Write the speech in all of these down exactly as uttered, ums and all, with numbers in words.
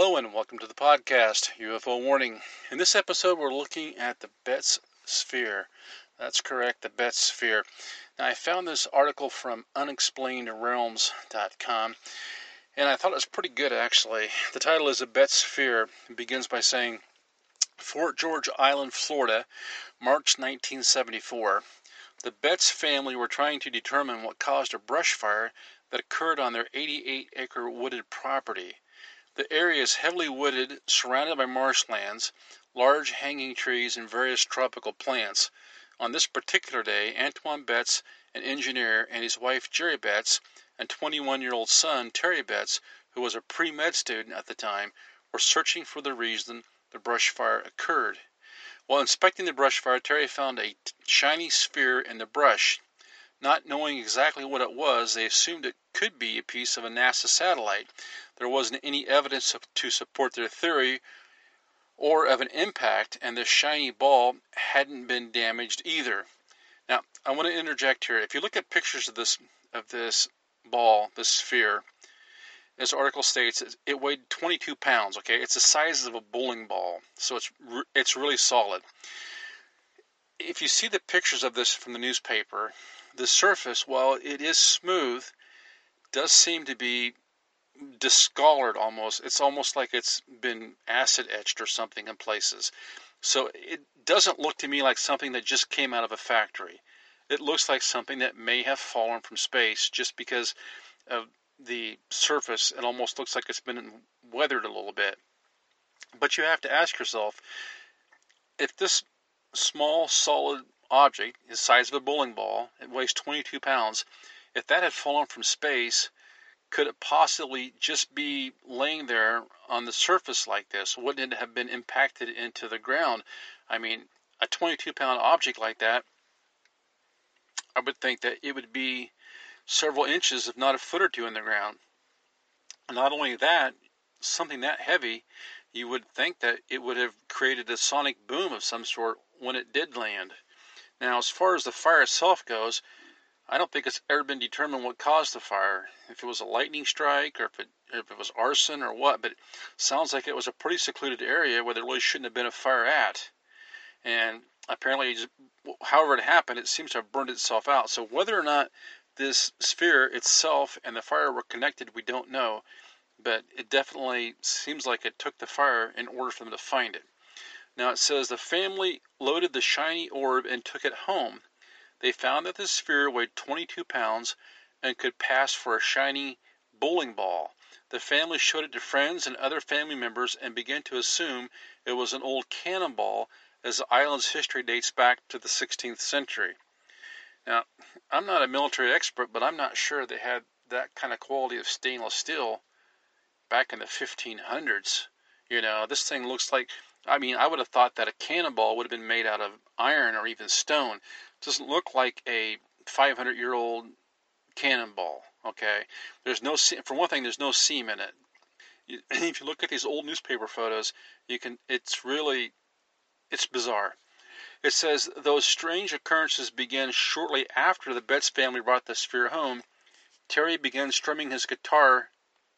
Hello and welcome to the podcast, U F O Warning. In this episode, we're looking at the Betz Sphere. That's correct, the Betz Sphere. Now, I found this article from unexplained realms dot com, and I thought it was pretty good, actually. The title is The Betz Sphere. It begins by saying, Fort George Island, Florida, March nineteen seventy-four. The Betz family were trying to determine what caused a brush fire that occurred on their eighty-eight acre wooded property. The area is heavily wooded, surrounded by marshlands, large hanging trees, and various tropical plants. On this particular day, Antoine Betz, an engineer, and his wife Jerry Betz, and twenty-one-year-old son Terry Betz, who was a pre-med student at the time, were searching for the reason the brush fire occurred. While inspecting the brush fire, Terry found a shiny sphere in the brush. Not knowing exactly what it was, they assumed it could be a piece of a NASA satellite. There wasn't any evidence to support their theory or of an impact, and the shiny ball hadn't been damaged either. Now, I want to interject here. If you look at pictures of this of this ball, this sphere, as the article states, it weighed twenty-two pounds. Okay, it's the size of a bowling ball, so it's it's really solid. If you see the pictures of this from the newspaper, the surface, while it is smooth, does seem to be discolored almost. It's almost like it's been acid etched or something in places. So it doesn't look to me like something that just came out of a factory. It looks like something that may have fallen from space just because of the surface. It almost looks like it's been weathered a little bit. But you have to ask yourself, if this small, solid object, the size of a bowling ball, it weighs twenty-two pounds, if that had fallen from space, could it possibly just be laying there on the surface like this? Wouldn't it have been impacted into the ground? I mean, a twenty-two pound object like that, I would think that it would be several inches, if not a foot or two in the ground. Not only that, something that heavy, you would think that it would have created a sonic boom of some sort when it did land. Now, as far as the fire itself goes, I don't think it's ever been determined what caused the fire. If it was a lightning strike or if it, if it was arson or what, but it sounds like it was a pretty secluded area where there really shouldn't have been a fire at. And apparently, however it happened, it seems to have burned itself out. So whether or not this sphere itself and the fire were connected, we don't know. But it definitely seems like it took the fire in order for them to find it. Now it says the family loaded the shiny orb and took it home. They found that the sphere weighed twenty-two pounds and could pass for a shiny bowling ball. The family showed it to friends and other family members and began to assume it was an old cannonball, as the island's history dates back to the sixteenth century. Now, I'm not a military expert, but I'm not sure they had that kind of quality of stainless steel back in the fifteen hundreds. You know, this thing looks like, I mean, I would have thought that a cannonball would have been made out of iron or even stone. It doesn't look like a five hundred year old cannonball, okay? There's no, for one thing, there's no seam in it. If you look at these old newspaper photos, you can, it's really, it's bizarre. It says, those strange occurrences began shortly after the Betz family brought the sphere home. Terry began strumming his guitar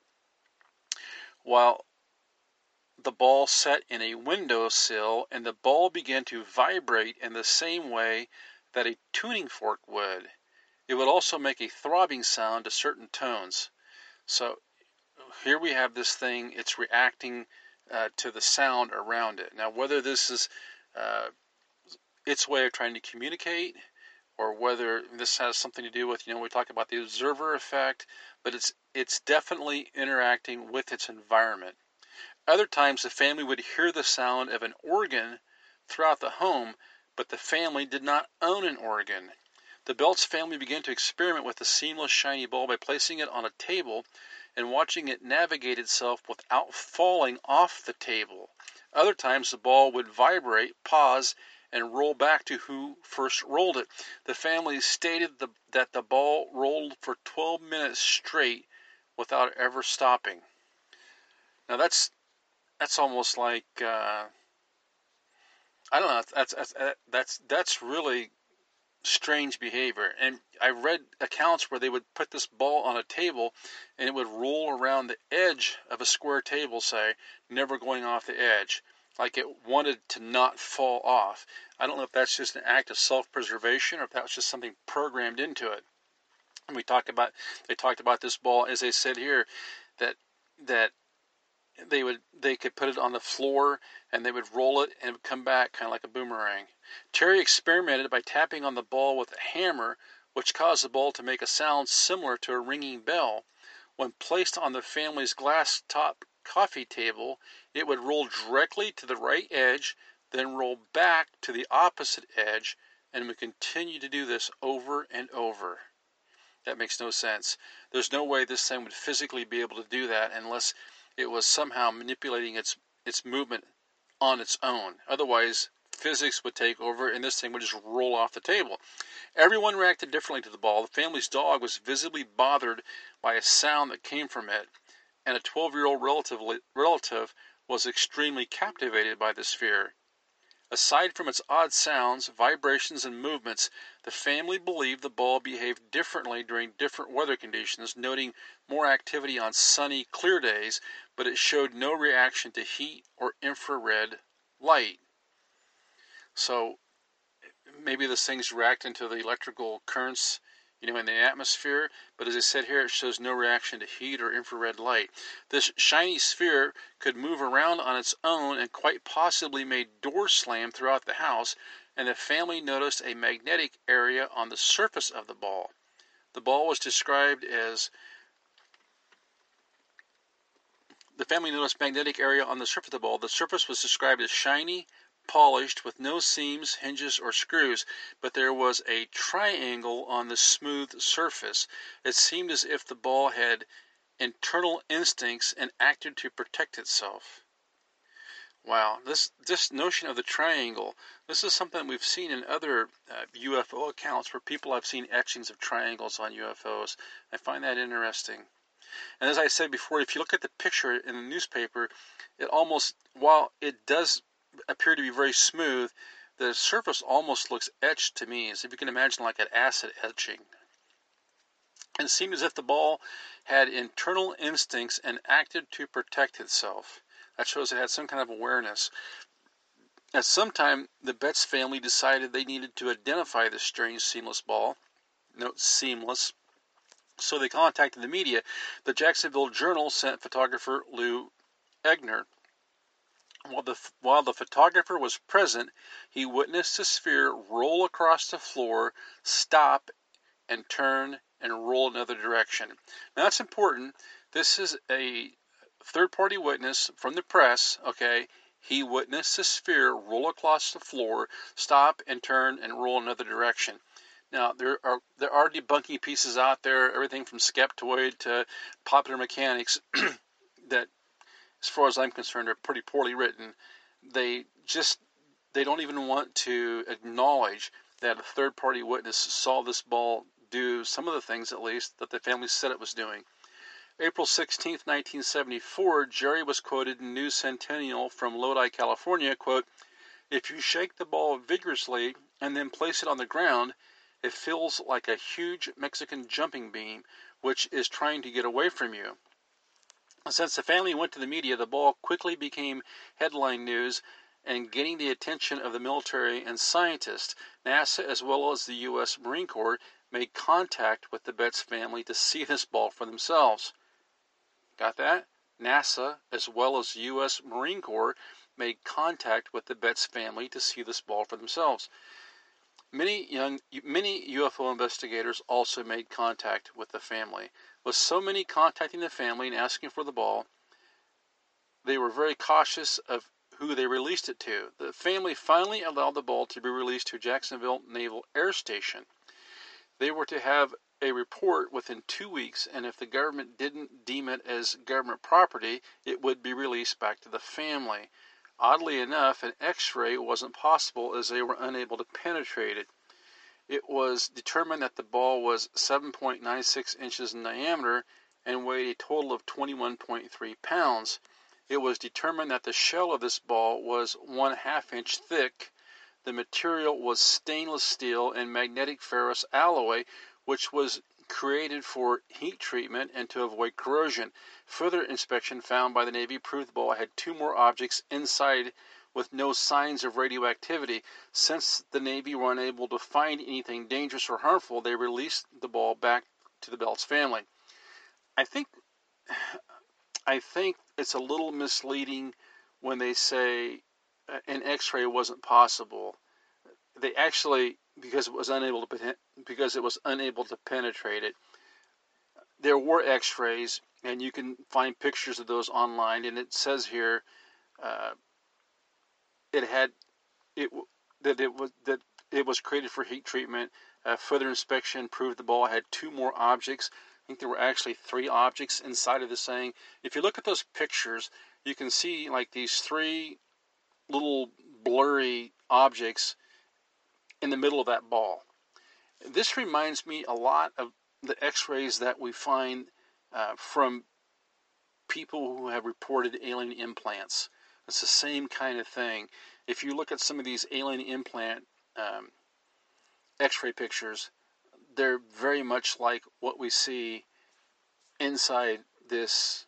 while the ball sat in a windowsill, and the ball began to vibrate in the same way that a tuning fork would. It would also make a throbbing sound to certain tones. So here we have this thing, it's reacting uh, to the sound around it. Now, whether this is uh, its way of trying to communicate, or whether this has something to do with, you know, we talk about the observer effect, but it's it's definitely interacting with its environment. Other times the family would hear the sound of an organ throughout the home, but the family did not own an organ. The Betz family began to experiment with the seamless shiny ball by placing it on a table and watching it navigate itself without falling off the table. Other times the ball would vibrate, pause, and roll back to who first rolled it. The family stated the, that the ball rolled for twelve minutes straight without ever stopping. Now that's that's almost like uh, I don't know. That's that's that's that's really strange behavior. And I read accounts where they would put this ball on a table and it would roll around the edge of a square table, say, never going off the edge, like it wanted to not fall off. I don't know if that's just an act of self-preservation or if that was just something programmed into it. And we talked about, they talked about this ball, as they said here, that that they would they could put it on the floor and they would roll it and it would come back kind of like a boomerang. Terry experimented by tapping on the ball with a hammer, which caused the ball to make a sound similar to a ringing bell. When placed on the family's glass top coffee table, it would roll directly to the right edge, then roll back to the opposite edge, and would continue to do this over and over. That makes no sense. There's no way this thing would physically be able to do that unless it was somehow manipulating its its movement on its own. Otherwise, physics would take over and this thing would just roll off the table. Everyone reacted differently to the ball. The family's dog was visibly bothered by a sound that came from it, and a twelve-year-old relative, relative was extremely captivated by the sphere. Aside from its odd sounds, vibrations, and movements, the family believed the ball behaved differently during different weather conditions, noting more activity on sunny, clear days, but it showed no reaction to heat or infrared light. So maybe this thing's reacting to the electrical currents, you know, in the atmosphere, but as I said here, it shows no reaction to heat or infrared light. This shiny sphere could move around on its own and quite possibly made doors slam throughout the house, and the family noticed a magnetic area on the surface of the ball. The ball was described as The family noticed magnetic area on the surface of the ball. The surface was described as shiny, polished, with no seams, hinges, or screws, but there was a triangle on the smooth surface. It seemed as if the ball had internal instincts and acted to protect itself. Wow, this this notion of the triangle, this is something we've seen in other uh, U F O accounts where people have seen etchings of triangles on U F Os. I find that interesting. And as I said before, if you look at the picture in the newspaper, it almost, while it does appear to be very smooth, the surface almost looks etched to me, as if you can imagine like an acid etching. And it seemed as if the ball had internal instincts and acted to protect itself. That shows it had some kind of awareness. At some time, the Betts family decided they needed to identify this strange seamless ball. Note seamless. So they contacted the media. The Jacksonville Journal sent photographer Lou Egner. While the, while the photographer was present, he witnessed the sphere roll across the floor, stop, and turn and roll another direction. Now that's important. This is a third-party witness from the press, okay? He witnessed the sphere roll across the floor, stop, and turn and roll another direction. Now, there are there are debunking pieces out there, everything from Skeptoid to Popular Mechanics, that, as far as I'm concerned, are pretty poorly written. They just, they don't even want to acknowledge that a third-party witness saw this ball do some of the things, at least, that the family said it was doing. April sixteenth, nineteen seventy-four, Jerry was quoted in News Centennial from Lodi, California, quote, "If you shake the ball vigorously and then place it on the ground, it feels like a huge Mexican jumping beam, which is trying to get away from you." Since the family went to the media, the ball quickly became headline news and gaining the attention of the military and scientists. NASA, as well as the U S Marine Corps, made contact with the Betts family to see this ball for themselves. Got that? NASA, as well as the U S Marine Corps, made contact with the Betts family to see this ball for themselves. Many young, many U F O investigators also made contact with the family. With so many contacting the family and asking for the ball, they were very cautious of who they released it to. The family finally allowed the ball to be released to Jacksonville Naval Air Station. They were to have a report within two weeks, and if the government didn't deem it as government property, it would be released back to the family. Oddly enough, an X-ray wasn't possible as they were unable to penetrate it. It was determined that the ball was seven point nine six inches in diameter and weighed a total of twenty-one point three pounds. It was determined that the shell of this ball was one half inch thick. The material was stainless steel and magnetic ferrous alloy, which was created for heat treatment and to avoid corrosion. Further inspection found by the Navy proved the ball had two more objects inside with no signs of radioactivity. Since the Navy were unable to find anything dangerous or harmful, they released the ball back to the Belts family. I think I think it's a little misleading when they say an X-ray wasn't possible. They actually, because it was unable to because it was unable to penetrate it. There were X-rays, and you can find pictures of those online. And it says here, uh, it had it that it was that it was created for heat treatment. Uh, further inspection proved the ball had two more objects. I think there were actually three objects inside of this thing. If you look at those pictures, you can see like these three little blurry objects in the middle of that ball. This reminds me a lot of the X-rays that we find uh, from people who have reported alien implants. It's the same kind of thing. If you look at some of these alien implant um, X-ray pictures, they're very much like what we see inside this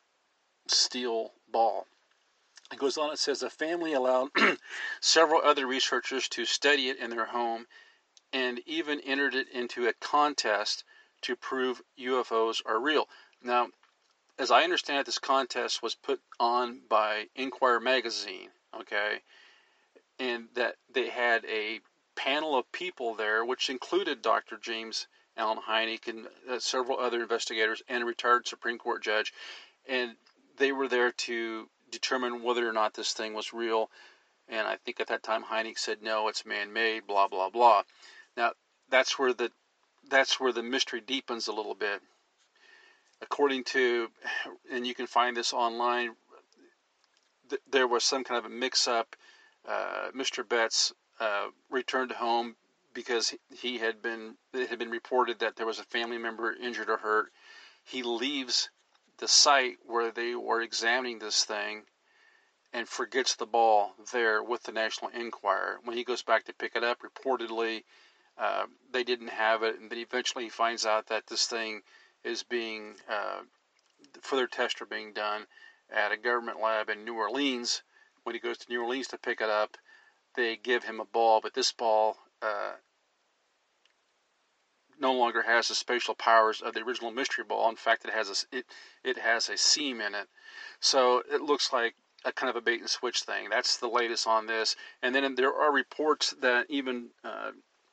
steel ball. It goes on, it says the family allowed several other researchers to study it in their home and even entered it into a contest to prove U F Os are real. Now, as I understand it, this contest was put on by Inquirer magazine, okay, and that they had a panel of people there, which included Doctor James Allen Hynek and uh, several other investigators and a retired Supreme Court judge, and they were there to determine whether or not this thing was real. And I think at that time Hynek said no, it's man-made, blah blah blah. Now that's where the that's where the mystery deepens a little bit. According to, and you can find this online, th- there was some kind of a mix-up. Uh, Mister Betts uh, returned home because he had been it had been reported that there was a family member injured or hurt. He leaves the site where they were examining this thing and forgets the ball there with the National Enquirer. When he goes back to pick it up, reportedly uh, they didn't have it, and then eventually he finds out that this thing is being uh, further tests are being done at a government lab in New Orleans. When he goes to New Orleans to pick it up, they give him a ball, but this ball uh, no longer has the spatial powers of the original mystery ball. In fact, it has a, it it has a seam in it, so it looks like a kind of a bait and switch thing. That's the latest on this. And then there are reports that even uh,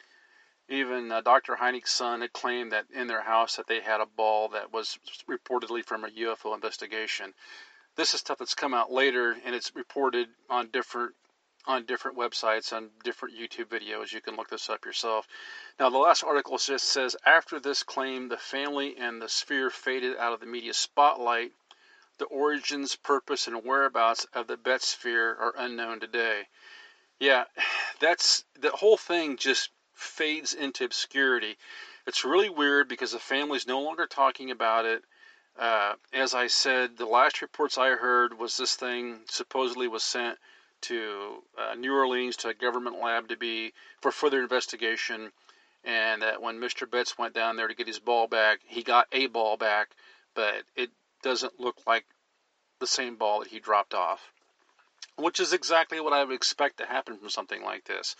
even uh, Doctor Hynek's son had claimed that in their house that they had a ball that was reportedly from a U F O investigation. This is stuff that's come out later, and it's reported on different on different websites, on different YouTube videos. You can look this up yourself. Now, the last article just says, after this claim, the family and the sphere faded out of the media spotlight. The origins, purpose, and whereabouts of the Betts sphere are unknown today. Yeah, that's the whole thing just fades into obscurity. It's really weird because the family's no longer talking about it. Uh, as I said, the last reports I heard was this thing supposedly was sent to uh, New Orleans to a government lab to be for further investigation, and that when Mister Betts went down there to get his ball back, he got a ball back, but it doesn't look like the same ball that he dropped off, which is exactly what I would expect to happen from something like this.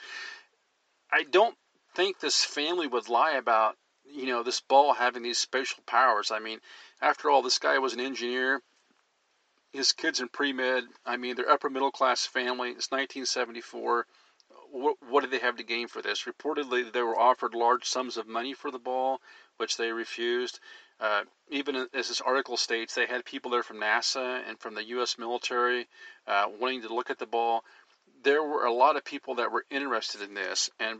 I don't think this family would lie about, you know, this ball having these spatial powers. I mean, after all, this guy was an engineer. His kids in pre-med, I mean, they're upper middle class family. It's nineteen seventy-four. What, what did they have to gain for this? Reportedly, they were offered large sums of money for the ball, which they refused. Uh, even as this article states, they had people there from NASA and from the U S military uh, wanting to look at the ball. There were a lot of people that were interested in this, and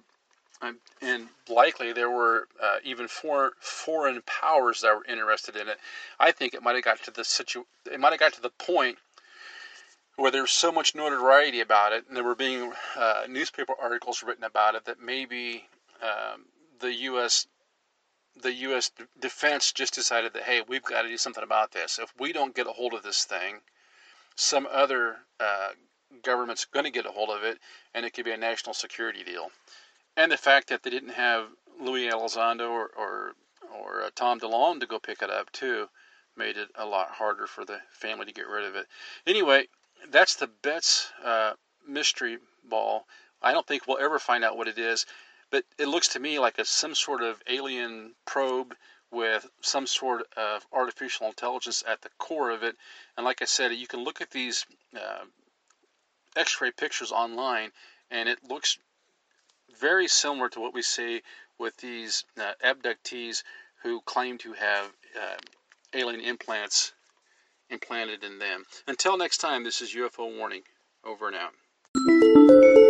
and likely there were uh, even foreign foreign powers that were interested in it. I think it might have got to the situ- it might have got to the point where there was so much notoriety about it, and there were being uh, newspaper articles written about it, that maybe um, the U S the U S defense just decided that, hey, we've got to do something about this. If we don't get a hold of this thing, some other uh, government's going to get a hold of it, and it could be a national security deal. And the fact that they didn't have Louis Elizondo or or, or uh, Tom DeLonge to go pick it up too made it a lot harder for the family to get rid of it. Anyway, that's the Betts uh, mystery ball. I don't think we'll ever find out what it is, but it looks to me like a some sort of alien probe with some sort of artificial intelligence at the core of it. And like I said, you can look at these uh, X-ray pictures online, and it looks very similar to what we see with these uh, abductees who claim to have uh, alien implants implanted in them. Until next time, this is U F O Warning. Over and out.